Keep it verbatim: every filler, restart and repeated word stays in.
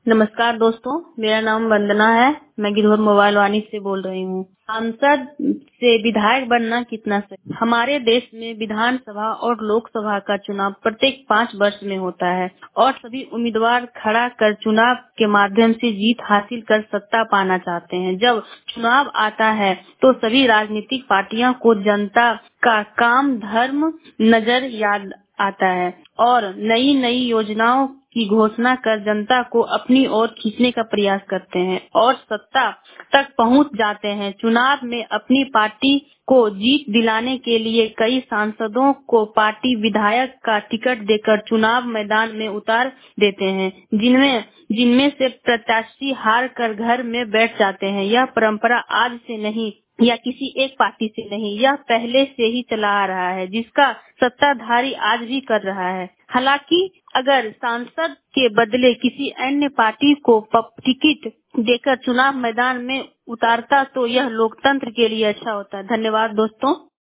नमस्कार दोस्तों, मेरा नाम वंदना है। मैं गिरधर मोबाइल वाणी से बोल रही हूँ। सांसद से विधायक बनना कितना सही? हमारे देश में विधानसभा और लोकसभा का चुनाव प्रत्येक पाँच वर्ष में होता है और सभी उम्मीदवार खड़ा कर चुनाव के माध्यम से जीत हासिल कर सत्ता पाना चाहते हैं। जब चुनाव आता है तो सभी राजनीतिक पार्टियों को जनता का काम धर्म नजर याद आता है और नई नई योजनाओं की घोषणा कर जनता को अपनी ओर खींचने का प्रयास करते हैं और सत्ता तक पहुंच जाते हैं। चुनाव में अपनी पार्टी को जीत दिलाने के लिए कई सांसदों को पार्टी विधायक का टिकट देकर चुनाव मैदान में उतार देते हैं, जिनमें जिनमें से प्रत्याशी हार कर घर में बैठ जाते हैं। यह परंपरा आज से नहीं या किसी एक पार्टी से नहीं, यह पहले से ही चला आ रहा है, जिसका सत्ताधारी आज भी कर रहा है। हालांकि अगर सांसद के बदले किसी अन्य पार्टी को टिकट देकर चुनाव मैदान में उतारता तो यह लोकतंत्र के लिए अच्छा होता। धन्यवाद दोस्तों।